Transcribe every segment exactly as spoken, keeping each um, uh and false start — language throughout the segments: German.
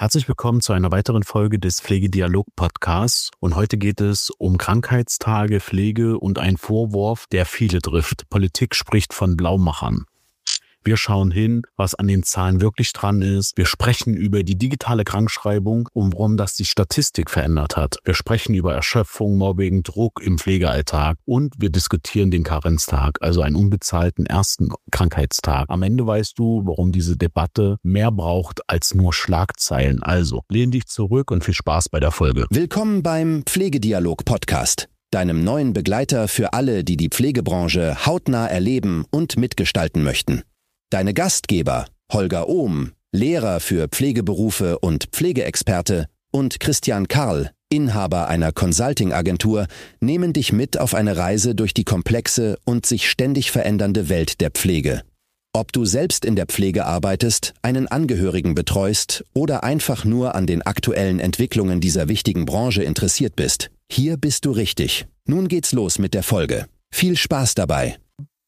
Herzlich willkommen zu einer weiteren Folge des Pflegedialog-Podcasts. Und heute geht es um Krankheitstage, Pflege und einen Vorwurf, der viele trifft. Politik spricht von Blaumachern. Wir schauen hin, was an den Zahlen wirklich dran ist. Wir sprechen über die digitale Krankschreibung und warum das die Statistik verändert hat. Wir sprechen über Erschöpfung, Mobbing, Druck im Pflegealltag und wir diskutieren den Karenztag, also einen unbezahlten ersten Krankheitstag. Am Ende weißt du, warum diese Debatte mehr braucht als nur Schlagzeilen. Also, lehn dich zurück und viel Spaß bei der Folge. Willkommen beim Pflegedialog-Podcast, deinem neuen Begleiter für alle, die die Pflegebranche hautnah erleben und mitgestalten möchten. Deine Gastgeber Holger Ohm, Lehrer für Pflegeberufe und Pflegeexperte, und Christian Karl, Inhaber einer Consulting-Agentur, nehmen dich mit auf eine Reise durch die komplexe und sich ständig verändernde Welt der Pflege. Ob du selbst in der Pflege arbeitest, einen Angehörigen betreust oder einfach nur an den aktuellen Entwicklungen dieser wichtigen Branche interessiert bist, hier bist du richtig. Nun geht's los mit der Folge. Viel Spaß dabei.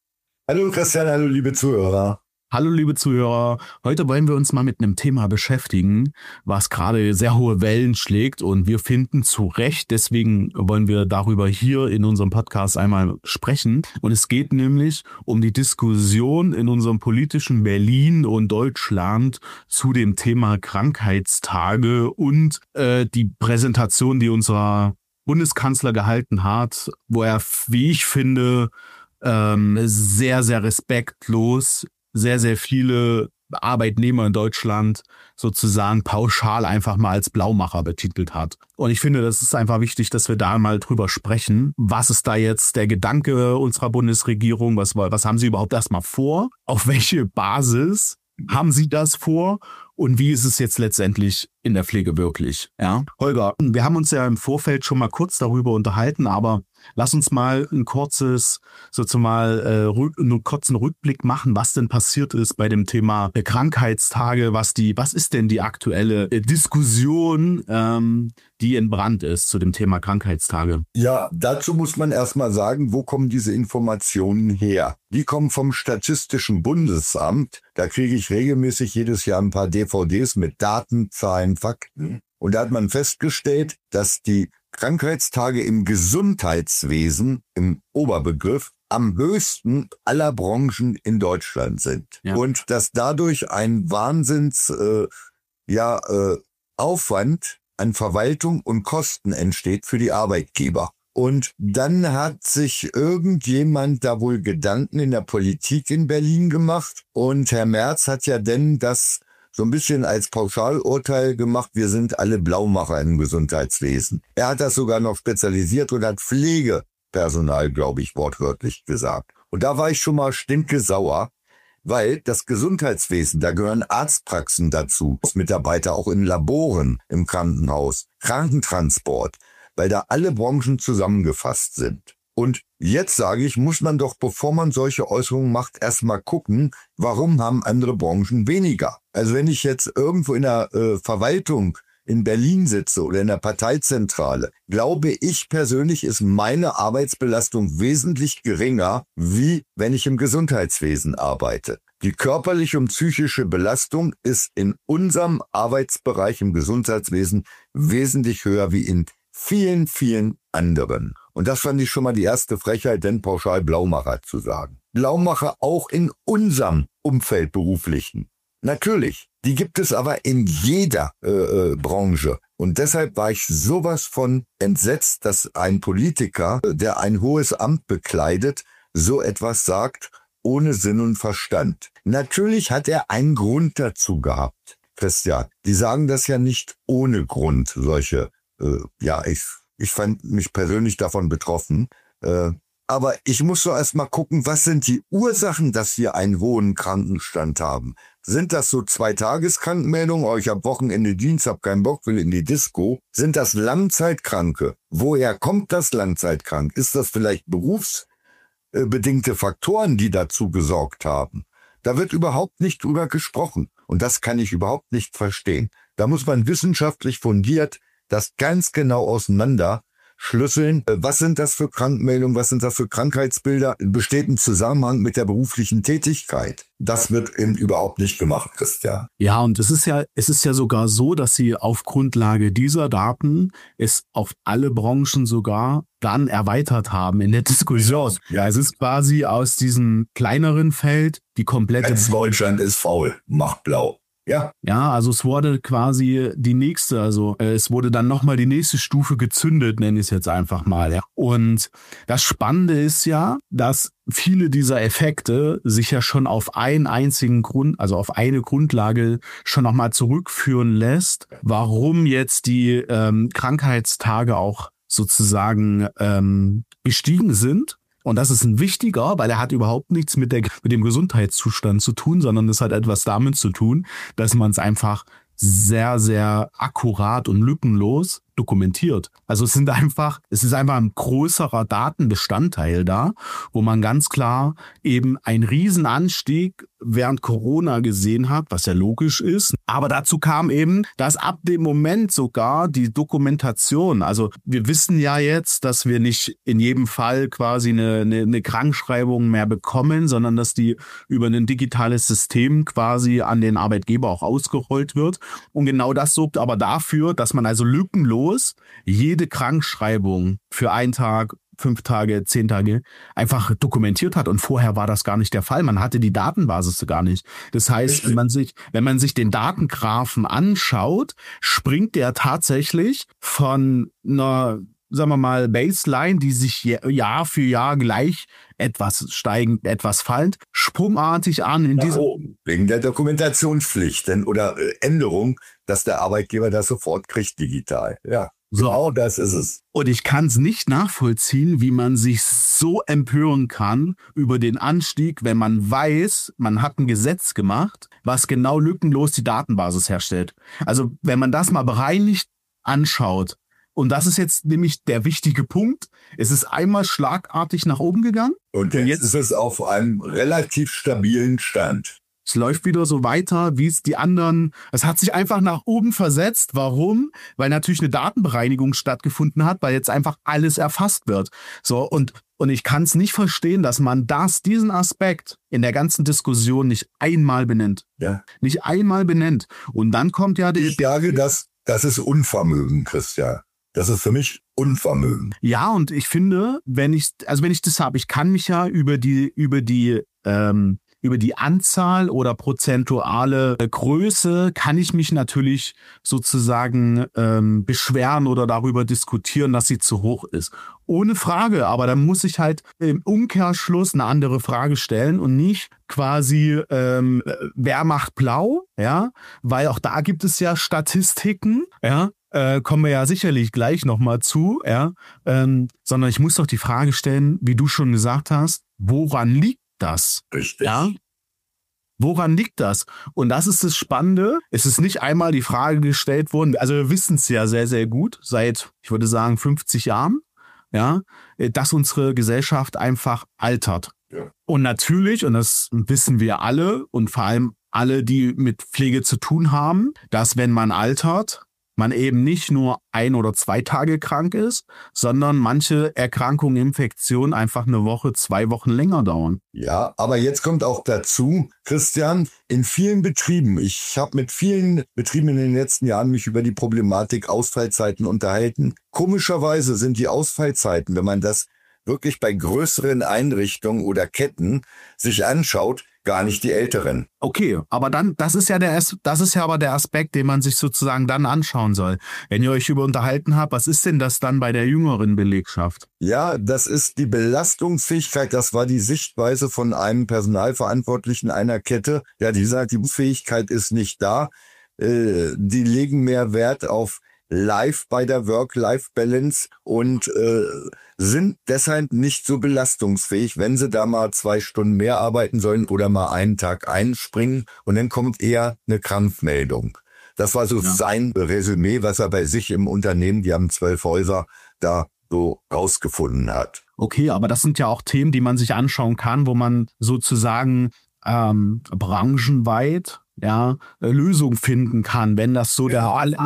Hallo Christian, hallo liebe Zuhörer. Hallo liebe Zuhörer, heute wollen wir uns mal mit einem Thema beschäftigen, was gerade sehr hohe Wellen schlägt und wir finden zu Recht, deswegen wollen wir darüber hier in unserem Podcast einmal sprechen. Und es geht nämlich um die Diskussion in unserem politischen Berlin und Deutschland zu dem Thema Krankheitstage und äh, die Präsentation, die unser Bundeskanzler gehalten hat, wo er, wie ich finde, ähm, sehr, sehr respektlos sehr, sehr viele Arbeitnehmer in Deutschland sozusagen pauschal einfach mal als Blaumacher betitelt hat. Und ich finde, das ist einfach wichtig, dass wir da mal drüber sprechen. Was ist da jetzt der Gedanke unserer Bundesregierung? Was, was haben sie überhaupt erstmal vor? Auf welche Basis haben sie das vor? Und wie ist es jetzt letztendlich in der Pflege wirklich? Ja, Holger, wir haben uns ja im Vorfeld schon mal kurz darüber unterhalten, aber lass uns mal ein kurzes, sozusagen mal äh, einen kurzen Rückblick machen, was denn passiert ist bei dem Thema der Krankheitstage, was die, was ist denn die aktuelle äh, Diskussion, ähm, die entbrannt ist zu dem Thema Krankheitstage? Ja, dazu muss man erstmal sagen, wo kommen diese Informationen her? Die kommen vom Statistischen Bundesamt. Da kriege ich regelmäßig jedes Jahr ein paar D V Ds mit Daten, Zahlen, Fakten. Und da hat man festgestellt, dass die Krankheitstage im Gesundheitswesen, im Oberbegriff, am höchsten aller Branchen in Deutschland sind. Ja. Und dass dadurch ein Wahnsinns äh, ja, äh, Aufwand an Verwaltung und Kosten entsteht für die Arbeitgeber. Und dann hat sich irgendjemand da wohl Gedanken in der Politik in Berlin gemacht. Und Herr Merz hat ja denn das so ein bisschen als Pauschalurteil gemacht, wir sind alle Blaumacher im Gesundheitswesen. Er hat das sogar noch spezialisiert und hat Pflegepersonal, glaube ich, wortwörtlich gesagt. Und da war ich schon mal stinkesauer, weil das Gesundheitswesen, da gehören Arztpraxen dazu, Mitarbeiter auch in Laboren im Krankenhaus, Krankentransport, weil da alle Branchen zusammengefasst sind. Und jetzt sage ich, muss man doch, bevor man solche Äußerungen macht, erstmal gucken, warum haben andere Branchen weniger? Also wenn ich jetzt irgendwo in der äh, Verwaltung in Berlin sitze oder in der Parteizentrale, glaube ich persönlich, ist meine Arbeitsbelastung wesentlich geringer, wie wenn ich im Gesundheitswesen arbeite. Die körperliche und psychische Belastung ist in unserem Arbeitsbereich im Gesundheitswesen wesentlich höher wie in vielen, vielen anderen. Und das fand ich schon mal die erste Frechheit, denn pauschal Blaumacher zu sagen. Blaumacher auch in unserem Umfeld beruflichen. Natürlich, die gibt es aber in jeder äh, äh, Branche. Und deshalb war ich sowas von entsetzt, dass ein Politiker, der ein hohes Amt bekleidet, so etwas sagt, ohne Sinn und Verstand. Natürlich hat er einen Grund dazu gehabt, Christian. Die sagen das ja nicht ohne Grund, solche, äh, ja, ich... Ich fand mich persönlich davon betroffen. Äh, aber ich muss so erstmal gucken, was sind die Ursachen, dass wir einen hohen Krankenstand haben? Sind das so Zwei-Tages-Krankmeldungen? Oh, ich hab Wochenende Dienst, hab keinen Bock, will in die Disco. Sind das Langzeitkranke? Woher kommt das Langzeitkrank? Ist das vielleicht berufsbedingte Faktoren, die dazu gesorgt haben? Da wird überhaupt nicht drüber gesprochen. Und das kann ich überhaupt nicht verstehen. Da muss man wissenschaftlich fundiert das ganz genau auseinander aufschlüsseln. Was sind das für Krankmeldungen? Was sind das für Krankheitsbilder? Besteht ein Zusammenhang mit der beruflichen Tätigkeit? Das wird eben überhaupt nicht gemacht, Christian. Ja, und es ist ja, es ist ja sogar so, dass sie auf Grundlage dieser Daten es auf alle Branchen sogar dann erweitert haben in der Diskussion. Ja, es ist quasi aus diesem kleineren Feld die komplette... Ganz Deutschland ist faul, macht blau. Ja. Ja, also es wurde quasi die nächste, also äh, es wurde dann nochmal die nächste Stufe gezündet, nenne ich es jetzt einfach mal. Ja. Und das Spannende ist ja, dass viele dieser Effekte sich ja schon auf einen einzigen Grund, also auf eine Grundlage schon nochmal zurückführen lässt, warum jetzt die ähm, Krankheitstage auch sozusagen ähm, gestiegen sind. Und das ist ein wichtiger, weil er hat überhaupt nichts mit, der, mit dem Gesundheitszustand zu tun, sondern es hat etwas damit zu tun, dass man es einfach sehr, sehr akkurat und lückenlos dokumentiert. Also es sind einfach, es ist einfach ein größerer Datenbestandteil da, wo man ganz klar eben einen Riesenanstieg während Corona gesehen hat, was ja logisch ist. Aber dazu kam eben, dass ab dem Moment sogar die Dokumentation, also wir wissen ja jetzt, dass wir nicht in jedem Fall quasi eine, eine, eine Krankschreibung mehr bekommen, sondern dass die über ein digitales System quasi an den Arbeitgeber auch ausgerollt wird. Und genau das sorgt aber dafür, dass man also lückenlos jede Krankschreibung für einen Tag, fünf Tage, zehn Tage einfach dokumentiert hat. Und vorher war das gar nicht der Fall. Man hatte die Datenbasis gar nicht. Das heißt, wenn man sich, wenn man sich den Datengraphen anschaut, springt der tatsächlich von einer, sagen wir mal, Baseline, die sich Jahr für Jahr gleich etwas steigend, etwas fallend, sprungartig an in diesem... Wegen der Dokumentationspflicht denn, oder äh, Änderung, dass der Arbeitgeber das sofort kriegt digital. Ja, so. Genau das ist es. Und ich kann es nicht nachvollziehen, wie man sich so empören kann über den Anstieg, wenn man weiß, man hat ein Gesetz gemacht, was genau lückenlos die Datenbasis herstellt. Also wenn man das mal bereinigt anschaut, und das ist jetzt nämlich der wichtige Punkt. Es ist einmal schlagartig nach oben gegangen. Und jetzt, jetzt ist es auf einem relativ stabilen Stand. Es läuft wieder so weiter, wie es die anderen... Es hat sich einfach nach oben versetzt. Warum? Weil natürlich eine Datenbereinigung stattgefunden hat, weil jetzt einfach alles erfasst wird. So, und, und ich kann es nicht verstehen, dass man das, diesen Aspekt in der ganzen Diskussion nicht einmal benennt. Ja. Nicht einmal benennt. Und dann kommt ja... Die, ich sage, das, das ist Unvermögen, Christian. Das ist für mich Unvermögen. Ja, und ich finde, wenn ich, also wenn ich das habe, ich kann mich ja über die, über die, ähm, über die Anzahl oder prozentuale Größe kann ich mich natürlich sozusagen ähm, beschweren oder darüber diskutieren, dass sie zu hoch ist. Ohne Frage, aber dann muss ich halt im Umkehrschluss eine andere Frage stellen und nicht quasi, ähm, wer macht blau, ja, weil auch da gibt es ja Statistiken, ja, Äh, kommen wir ja sicherlich gleich nochmal zu, ja, ähm, sondern ich muss doch die Frage stellen, wie du schon gesagt hast, woran liegt das? Richtig. Ja? Woran liegt das? Und das ist das Spannende. Es ist nicht einmal die Frage gestellt worden, also wir wissen es ja sehr, sehr gut, seit, ich würde sagen, fünfzig Jahren, ja, dass unsere Gesellschaft einfach altert. Ja. Und natürlich, und das wissen wir alle und vor allem alle, die mit Pflege zu tun haben, dass wenn man altert, man eben nicht nur ein oder zwei Tage krank ist, sondern manche Erkrankungen, Infektionen einfach eine Woche, zwei Wochen länger dauern. Ja, aber jetzt kommt auch dazu, Christian, in vielen Betrieben, ich habe mit vielen Betrieben in den letzten Jahren mich über die Problematik Ausfallzeiten unterhalten. Komischerweise sind die Ausfallzeiten, wenn man das wirklich bei größeren Einrichtungen oder Ketten sich anschaut, gar nicht die älteren. Okay, aber dann, das ist ja der, das ist ja aber der Aspekt, den man sich sozusagen dann anschauen soll. Wenn ihr euch über unterhalten habt, was ist denn das dann bei der jüngeren Belegschaft? Ja, das ist die Belastungsfähigkeit. Das war die Sichtweise von einem Personalverantwortlichen einer Kette. Ja, die sagt, die Fähigkeit ist nicht da. Äh, die legen mehr Wert auf Life bei der Work-Life-Balance und äh, sind deshalb nicht so belastungsfähig, wenn sie da mal zwei Stunden mehr arbeiten sollen oder mal einen Tag einspringen und dann kommt eher eine Krankmeldung. Das war so ja. sein Resümee, was er bei sich im Unternehmen, die haben zwölf Häuser, da so rausgefunden hat. Okay, aber das sind ja auch Themen, die man sich anschauen kann, wo man sozusagen ähm, branchenweit ja Lösungen finden kann, wenn das so ja. der Fall ist.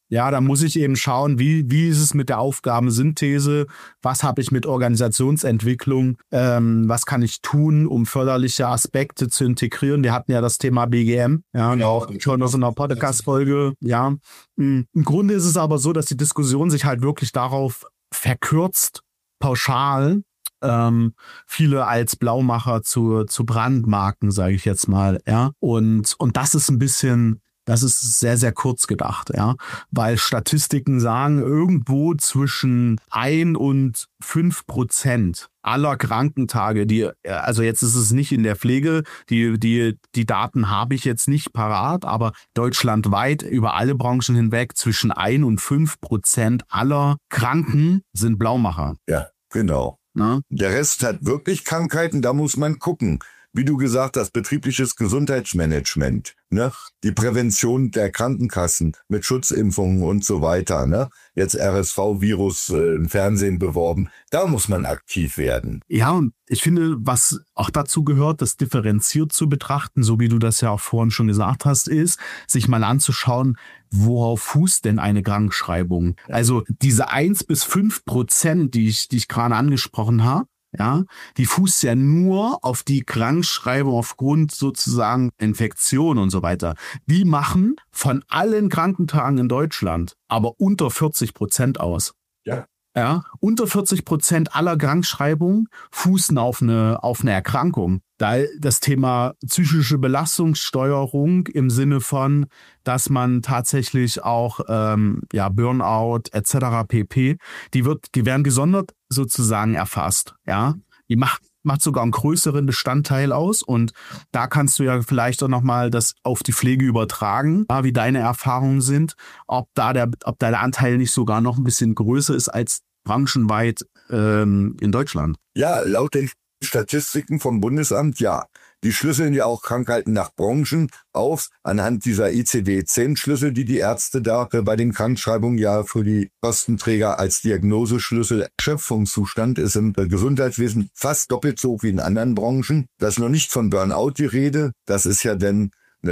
Ja, da muss ich eben schauen, wie, wie ist es mit der Aufgabensynthese, was habe ich mit Organisationsentwicklung, ähm, was kann ich tun, um förderliche Aspekte zu integrieren. Wir hatten ja das Thema B G M, ja, genau, schon aus einer Podcast-Folge, ja. Im Grunde ist es aber so, dass die Diskussion sich halt wirklich darauf verkürzt, pauschal, ähm, viele als Blaumacher zu, zu Brandmarken, sage ich jetzt mal, ja. Und, und das ist ein bisschen... Das ist sehr, sehr kurz gedacht, ja, weil Statistiken sagen, irgendwo zwischen ein und fünf Prozent aller Krankentage, die, also jetzt ist es nicht in der Pflege, die, die, die Daten habe ich jetzt nicht parat, aber deutschlandweit über alle Branchen hinweg zwischen ein und fünf Prozent aller Kranken sind Blaumacher. Ja, genau. Na? Der Rest hat wirklich Krankheiten, da muss man gucken. Wie du gesagt hast, betriebliches Gesundheitsmanagement, ne? Die Prävention der Krankenkassen mit Schutzimpfungen und so weiter, ne? Jetzt R S V-Virus äh, im Fernsehen beworben, da muss man aktiv werden. Ja, und ich finde, was auch dazu gehört, das differenziert zu betrachten, so wie du das ja auch vorhin schon gesagt hast, ist, sich mal anzuschauen, worauf fußt denn eine Krankschreibung? Also diese eins bis fünf Prozent, die ich, die ich gerade angesprochen habe, ja, die fußt ja nur auf die Krankschreibung aufgrund sozusagen Infektion und so weiter. Die machen von allen Krankentagen in Deutschland aber unter vierzig Prozent aus. Ja. Ja, unter vierzig Prozent aller Krankschreibungen fußen auf eine, auf eine Erkrankung. Da das Thema psychische Belastungssteuerung im Sinne von, dass man tatsächlich auch ähm, ja Burnout et cetera pp. Die wird, die werden gesondert sozusagen erfasst. Ja, die macht macht sogar einen größeren Bestandteil aus und da kannst du ja vielleicht auch nochmal das auf die Pflege übertragen, ja, wie deine Erfahrungen sind, ob da der, ob da der Anteil nicht sogar noch ein bisschen größer ist als branchenweit ähm, in Deutschland. Ja, laut den Statistiken vom Bundesamt, ja. Die schlüsseln ja auch Krankheiten nach Branchen auf, anhand dieser I C D zehn Schlüssel, die die Ärzte da bei den Krankschreibungen ja für die Kostenträger als Diagnoseschlüssel. Erschöpfungszustand ist im Gesundheitswesen fast doppelt so hoch wie in anderen Branchen. Das ist noch nicht von Burnout die Rede, das ist ja dann eine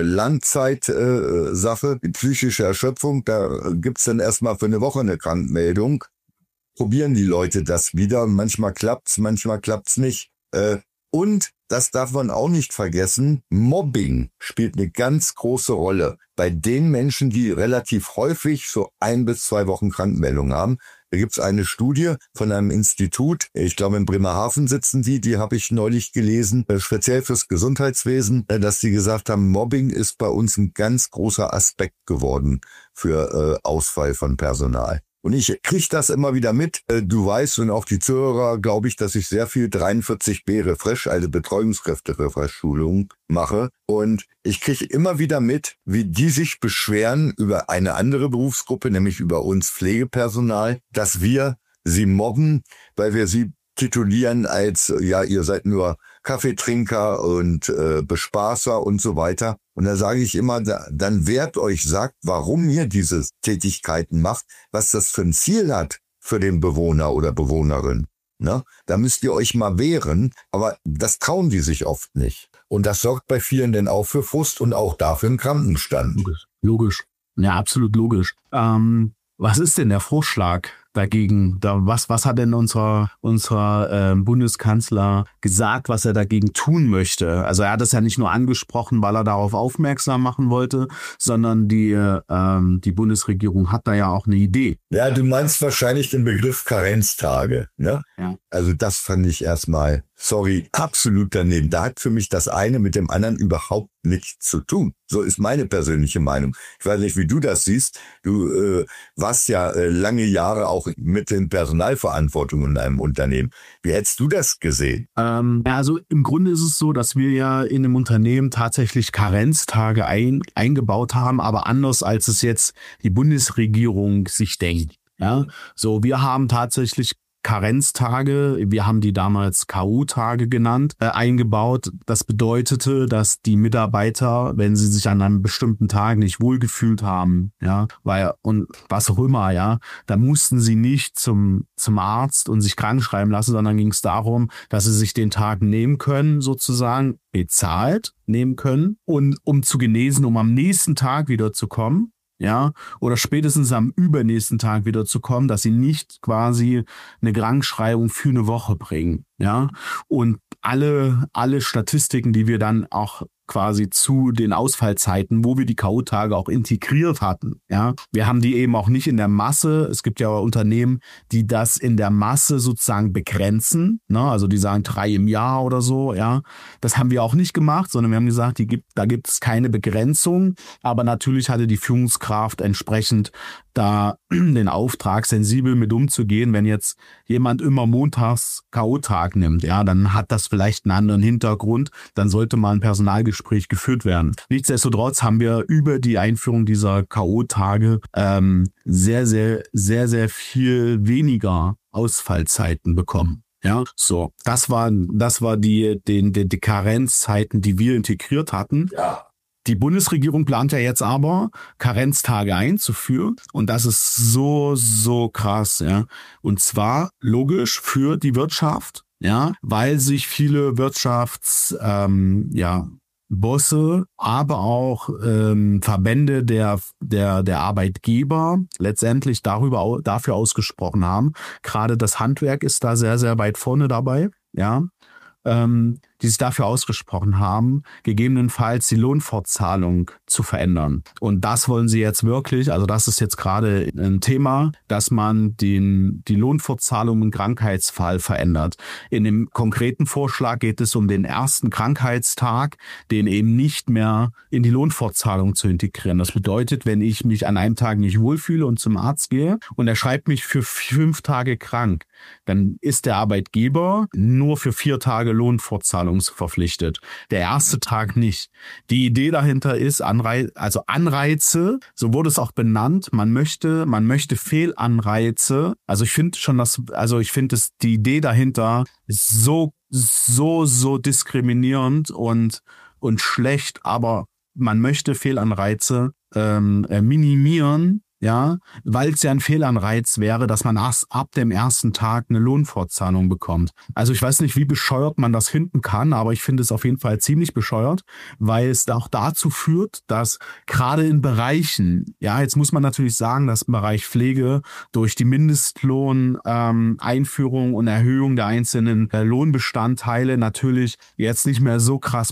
Langzeitsache. Die psychische Erschöpfung, da gibt's dann erstmal für eine Woche eine Krankmeldung. Probieren die Leute das wieder, manchmal klappt's, manchmal klappt's nicht. Äh, Und, das darf man auch nicht vergessen, Mobbing spielt eine ganz große Rolle bei den Menschen, die relativ häufig so ein bis zwei Wochen Krankmeldung haben. Da gibt's eine Studie von einem Institut, ich glaube in Bremerhaven sitzen die, die habe ich neulich gelesen, speziell fürs Gesundheitswesen, dass die gesagt haben, Mobbing ist bei uns ein ganz großer Aspekt geworden für äh, Ausfall von Personal. Und ich kriege das immer wieder mit. Du weißt und auch die Zuhörer, glaube ich, dass ich sehr viel dreiundvierzig b Refresh, also Betreuungskräfte-Refresh-Schulung mache. Und ich kriege immer wieder mit, wie die sich beschweren über eine andere Berufsgruppe, nämlich über uns Pflegepersonal, dass wir sie mobben, weil wir sie titulieren als, ja, ihr seid nur Kaffeetrinker und äh, Bespaßer und so weiter. Und da sage ich immer, da, dann wehrt euch, sagt, warum ihr diese Tätigkeiten macht, was das für ein Ziel hat für den Bewohner oder Bewohnerin. Ne? Da müsst ihr euch mal wehren, aber das trauen die sich oft nicht. Und das sorgt bei vielen dann auch für Frust und auch dafür einen Krankenstand. Logisch. Logisch. Ja, absolut logisch. Ähm, was ist denn der Vorschlag dagegen? Da, was, was hat denn unser, unser äh, Bundeskanzler gesagt, was er dagegen tun möchte? Also er hat es ja nicht nur angesprochen, weil er darauf aufmerksam machen wollte, sondern die, ähm, die Bundesregierung hat da ja auch eine Idee. Ja, du meinst wahrscheinlich den Begriff Karenztage, ne? Ja. Also das fand ich erstmal, sorry, absolut daneben. Da hat für mich das eine mit dem anderen überhaupt nichts zu tun. So ist meine persönliche Meinung. Ich weiß nicht, wie du das siehst. Du äh, warst ja äh, lange Jahre auch mit den Personalverantwortungen in einem Unternehmen. Wie hättest du das gesehen? Ähm, ja, also im Grunde ist es so, dass wir ja in einem Unternehmen tatsächlich Karenztage ein, eingebaut haben, aber anders als es jetzt die Bundesregierung sich denkt. Ja, so wir haben tatsächlich Karenztage, wir haben die damals K U-Tage genannt, äh, eingebaut. Das bedeutete, dass die Mitarbeiter, wenn sie sich an einem bestimmten Tag nicht wohlgefühlt haben, ja, weil und was auch immer, ja, da mussten sie nicht zum zum Arzt und sich krank schreiben lassen, sondern ging es darum, dass sie sich den Tag nehmen können, sozusagen bezahlt nehmen können und um zu genesen, um am nächsten Tag wieder zu kommen. ja, oder spätestens am übernächsten Tag wieder zu kommen, dass sie nicht quasi eine Krankschreibung für eine Woche bringen, ja. Und alle, alle Statistiken, die wir dann auch quasi zu den Ausfallzeiten, wo wir die K O-Tage auch integriert hatten. Ja, wir haben die eben auch nicht in der Masse. Es gibt ja Unternehmen, die das in der Masse sozusagen begrenzen. Ne? Also die sagen drei im Jahr oder so. Ja, das haben wir auch nicht gemacht, sondern wir haben gesagt, die gibt, da gibt es keine Begrenzung. Aber natürlich hatte die Führungskraft entsprechend da den Auftrag, sensibel mit umzugehen. Wenn jetzt jemand immer montags K O-Tag nimmt, ja, dann hat das vielleicht einen anderen Hintergrund. Dann sollte mal ein Personalgespräch geführt werden. Nichtsdestotrotz haben wir über die Einführung dieser K O-Tage ähm, sehr, sehr, sehr, sehr viel weniger Ausfallzeiten bekommen. Ja, so. Das war, das war die, den, die, die Karenzzeiten, die wir integriert hatten. Ja. Die Bundesregierung plant ja jetzt aber, Karenztage einzuführen. Und das ist so, so krass, ja. Und zwar logisch für die Wirtschaft, ja, weil sich viele Wirtschafts, ähm, ja, Bosse, aber auch ähm, Verbände der, der, der Arbeitgeber letztendlich darüber, dafür ausgesprochen haben. Gerade das Handwerk ist da sehr, sehr weit vorne dabei, ja. Ähm, die sich dafür ausgesprochen haben, gegebenenfalls die Lohnfortzahlung zu verändern. Und das wollen sie jetzt wirklich, also das ist jetzt gerade ein Thema, dass man den, die Lohnfortzahlung im Krankheitsfall verändert. In dem konkreten Vorschlag geht es um den ersten Krankheitstag, den eben nicht mehr in die Lohnfortzahlung zu integrieren. Das bedeutet, wenn ich mich an einem Tag nicht wohlfühle und zum Arzt gehe und er schreibt mich für fünf Tage krank, dann ist der Arbeitgeber nur für vier Tage Lohnfortzahlung verpflichtet. Der erste Tag nicht. Die Idee dahinter ist, Anreiz, also Anreize, so wurde es auch benannt, man möchte, man möchte Fehlanreize, also ich finde schon, dass, also ich finde es, die Idee dahinter ist so, so, so diskriminierend und, und schlecht, aber man möchte Fehlanreize ähm, minimieren, ja, weil es ja ein Fehlanreiz wäre, dass man erst ab dem ersten Tag eine Lohnfortzahlung bekommt. Also ich weiß nicht, wie bescheuert man das finden kann, aber ich finde es auf jeden Fall ziemlich bescheuert, weil es auch dazu führt, dass gerade in Bereichen, ja, jetzt muss man natürlich sagen, dass im Bereich Pflege durch die Mindestlohn-Einführung ähm, und Erhöhung der einzelnen äh, Lohnbestandteile natürlich jetzt nicht mehr so krass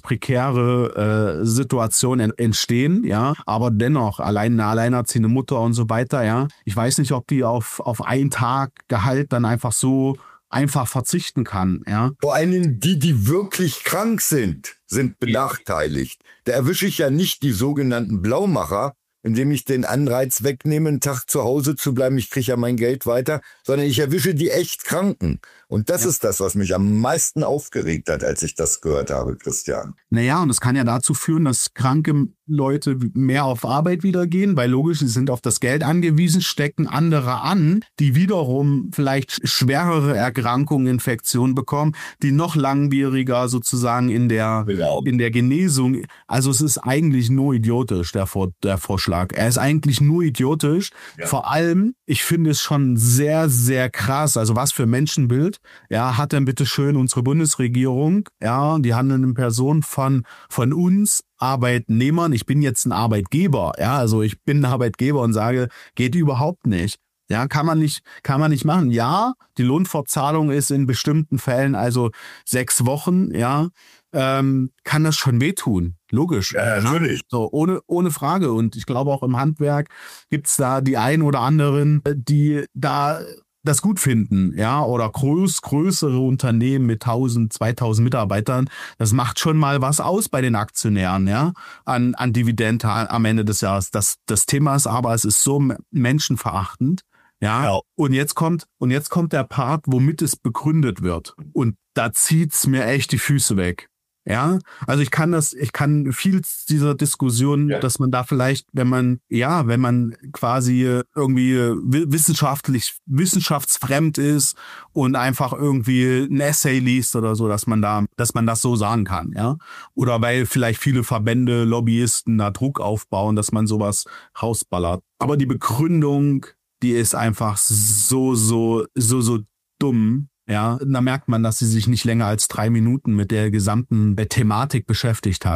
prekäre äh, Situationen en- entstehen, ja, aber dennoch allein eine alleinerziehende Mutter und so weiter, ja. Ich weiß nicht, ob die auf, auf einen Tag Gehalt dann einfach so einfach verzichten kann, ja. Vor allem die, die wirklich krank sind, sind benachteiligt. Da erwische ich ja nicht die sogenannten Blaumacher, indem ich den Anreiz wegnehme, einen Tag zu Hause zu bleiben, ich kriege ja mein Geld weiter, sondern ich erwische die echt Kranken. Und das ja. ist das, was mich am meisten aufgeregt hat, als ich das gehört habe, Christian. Naja, und es kann ja dazu führen, dass kranke Leute mehr auf Arbeit wieder gehen, weil logisch, sie sind auf das Geld angewiesen, stecken andere an, die wiederum vielleicht schwerere Erkrankungen, Infektionen bekommen, die noch langwieriger sozusagen in der, genau. in der Genesung. Also es ist eigentlich nur idiotisch, der, Vor- der Vorschlag. Er ist eigentlich nur idiotisch. Ja. Vor allem, ich finde es schon sehr, sehr krass. Also was für Menschenbild, ja, hat denn bitte schön unsere Bundesregierung, ja, die handelnden Personen von, von uns, Arbeitnehmern, ich bin jetzt ein Arbeitgeber, ja, also ich bin ein Arbeitgeber und sage, geht überhaupt nicht. Ja, kann man nicht, kann man nicht machen. Ja, die Lohnfortzahlung ist in bestimmten Fällen also sechs Wochen, ja, ähm, kann das schon wehtun. Logisch. Ja, natürlich. So, ohne, ohne Frage. Und ich glaube auch im Handwerk gibt's da die einen oder anderen, die da das gut finden, ja, oder groß, größere Unternehmen mit tausend, zweitausend Mitarbeitern, das macht schon mal was aus bei den Aktionären, ja, an, an Dividende am Ende des Jahres. Das, das Thema ist aber, es ist so menschenverachtend, ja, ja. Und jetzt kommt, und jetzt kommt der Part, womit es begründet wird. Und da zieht's mir echt die Füße weg. Ja, also ich kann das, ich kann viel dieser Diskussion, ja. dass man da vielleicht, wenn man, ja, wenn man quasi irgendwie wissenschaftlich, wissenschaftsfremd ist und einfach irgendwie ein Essay liest oder so, dass man da, dass man das so sagen kann, ja. Oder weil vielleicht viele Verbände, Lobbyisten da Druck aufbauen, dass man sowas rausballert. Aber die Begründung, die ist einfach so, so, so, so dumm. Ja, da merkt man, dass sie sich nicht länger als drei Minuten mit der gesamten Thematik beschäftigt hat.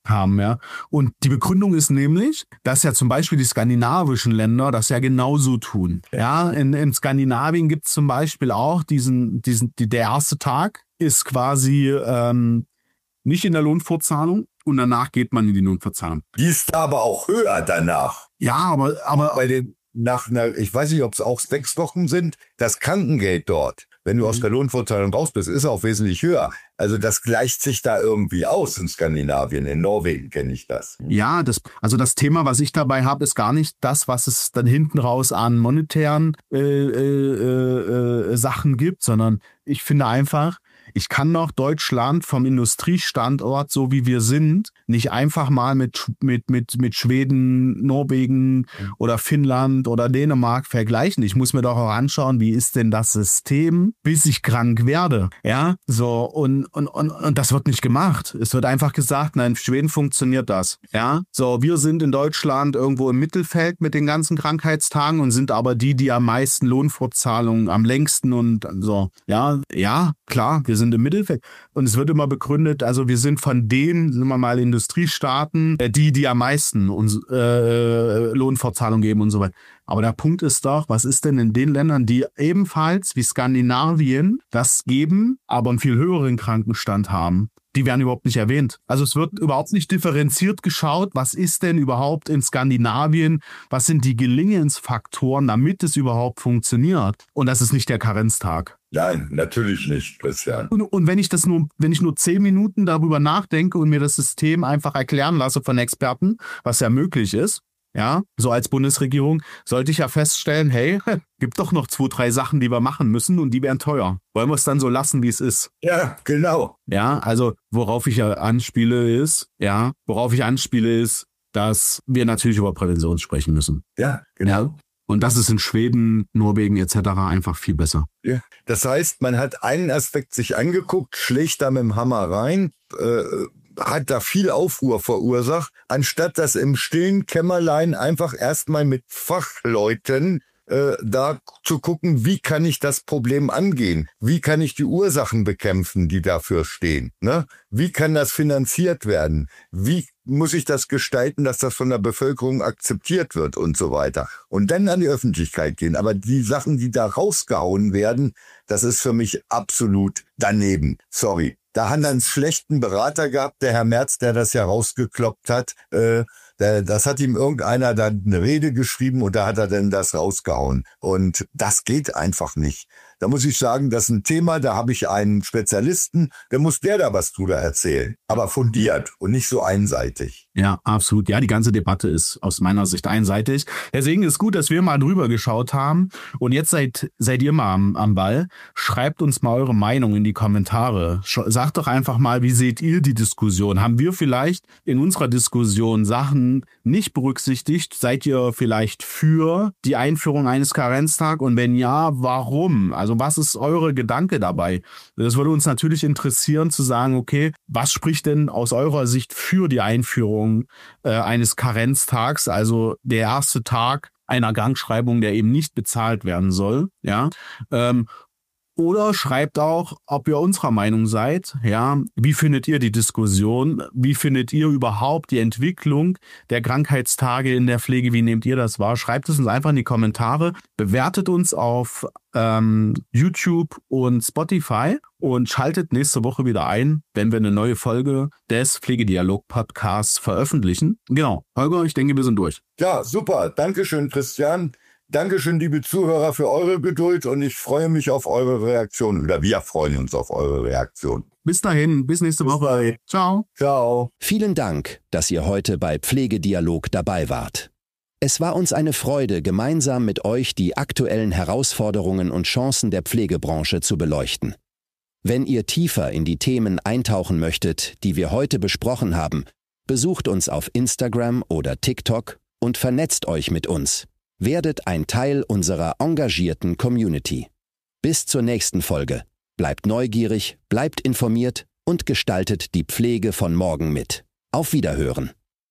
haben, ja. Und die Begründung ist nämlich, dass ja zum Beispiel die skandinavischen Länder das ja genauso tun. Ja, in, in Skandinavien gibt es zum Beispiel auch diesen, diesen, die, der erste Tag ist quasi ähm, nicht in der Lohnfortzahlung und danach geht man in die Lohnfortzahlung. Die ist aber auch höher danach. Ja, aber, aber bei den nach einer, ich weiß nicht, ob es auch sechs Wochen sind, das Krankengeld dort, wenn du aus der Lohnfortzahlung raus bist, ist auch wesentlich höher. Also das gleicht sich da irgendwie aus in Skandinavien. In Norwegen kenne ich das. Ja, das, also das Thema, was ich dabei habe, ist gar nicht das, was es dann hinten raus an monetären äh, äh, äh, Sachen gibt, sondern ich finde einfach, ich kann doch Deutschland vom Industriestandort, so wie wir sind, nicht einfach mal mit, mit, mit, mit Schweden, Norwegen oder Finnland oder Dänemark vergleichen. Ich muss mir doch auch anschauen, wie ist denn das System, bis ich krank werde. Ja, so, und, und, und, und das wird nicht gemacht. Es wird einfach gesagt, nein, in Schweden funktioniert das. Ja, so, wir sind in Deutschland irgendwo im Mittelfeld mit den ganzen Krankheitstagen und sind aber die, die am meisten Lohnfortzahlungen, am längsten und so. Ja, ja, klar, wir sind sind im Mittelfeld. Und es wird immer begründet, also wir sind von den, sagen wir mal, Industriestaaten, die, die am meisten uns äh, Lohnfortzahlung geben und so weiter. Aber der Punkt ist doch, was ist denn in den Ländern, die ebenfalls wie Skandinavien das geben, aber einen viel höheren Krankenstand haben? Die werden überhaupt nicht erwähnt. Also es wird überhaupt nicht differenziert geschaut, was ist denn überhaupt in Skandinavien, was sind die Gelingensfaktoren, damit es überhaupt funktioniert. Und das ist nicht der Karenztag. Nein, natürlich nicht, Christian. Und, und wenn ich das nur, wenn ich nur zehn Minuten darüber nachdenke und mir das System einfach erklären lasse von Experten, was ja möglich ist, ja, so als Bundesregierung, sollte ich ja feststellen, hey, gibt doch noch zwei, drei Sachen, die wir machen müssen und die wären teuer. Wollen wir es dann so lassen, wie es ist? Ja, genau. Ja, also worauf ich ja anspiele ist, ja, worauf ich anspiele ist, dass wir natürlich über Prävention sprechen müssen. Ja, genau. Ja? Und das ist in Schweden, Norwegen et cetera einfach viel besser. Ja. Das heißt, man hat einen Aspekt sich angeguckt, schlägt da mit dem Hammer rein, äh, hat da viel Aufruhr verursacht, anstatt das im stillen Kämmerlein einfach erstmal mit Fachleuten äh, da zu gucken, wie kann ich das Problem angehen? Wie kann ich die Ursachen bekämpfen, die dafür stehen? Ne? Wie kann das finanziert werden? Wie muss ich das gestalten, dass das von der Bevölkerung akzeptiert wird und so weiter? Und dann an die Öffentlichkeit gehen. Aber die Sachen, die da rausgehauen werden, das ist für mich absolut daneben. Sorry. Da hat er einen schlechten Berater gehabt, der Herr Merz, der das ja rausgekloppt hat. Äh, der, das hat ihm irgendeiner dann eine Rede geschrieben und da hat er dann das rausgehauen. Und das geht einfach nicht. Da muss ich sagen, das ist ein Thema, da habe ich einen Spezialisten, der muss der da was drüber erzählen. Aber fundiert und nicht so einseitig. Ja, absolut. Ja, die ganze Debatte ist aus meiner Sicht einseitig. Deswegen ist gut, dass wir mal drüber geschaut haben. Und jetzt seid, seid ihr mal am, am Ball. Schreibt uns mal eure Meinung in die Kommentare. Sagt doch einfach mal, wie seht ihr die Diskussion? Haben wir vielleicht in unserer Diskussion Sachen nicht berücksichtigt? Seid ihr vielleicht für die Einführung eines Karenztags? Und wenn ja, warum? Also was ist eure Gedanke dabei? Das würde uns natürlich interessieren zu sagen, okay, was spricht denn aus eurer Sicht für die Einführung äh, eines Karenztags, also der erste Tag einer Krankschreibung, der eben nicht bezahlt werden soll, ja, ähm, oder schreibt auch, ob ihr unserer Meinung seid, ja, wie findet ihr die Diskussion, wie findet ihr überhaupt die Entwicklung der Krankheitstage in der Pflege, wie nehmt ihr das wahr? Schreibt es uns einfach in die Kommentare, bewertet uns auf ähm, YouTube und Spotify und schaltet nächste Woche wieder ein, wenn wir eine neue Folge des Pflegedialog-Podcasts veröffentlichen. Genau, Holger, ich denke, wir sind durch. Ja, super, Dankeschön, Christian. Dankeschön, liebe Zuhörer, für eure Geduld und ich freue mich auf eure Reaktion. Oder wir freuen uns auf eure Reaktion. Bis dahin, bis nächste Bis Woche. dahin. Ciao. Ciao. Vielen Dank, dass ihr heute bei Pflegedialog dabei wart. Es war uns eine Freude, gemeinsam mit euch die aktuellen Herausforderungen und Chancen der Pflegebranche zu beleuchten. Wenn ihr tiefer in die Themen eintauchen möchtet, die wir heute besprochen haben, besucht uns auf Instagram oder TikTok und vernetzt euch mit uns. Werdet ein Teil unserer engagierten Community. Bis zur nächsten Folge. Bleibt neugierig, bleibt informiert und gestaltet die Pflege von morgen mit. Auf Wiederhören.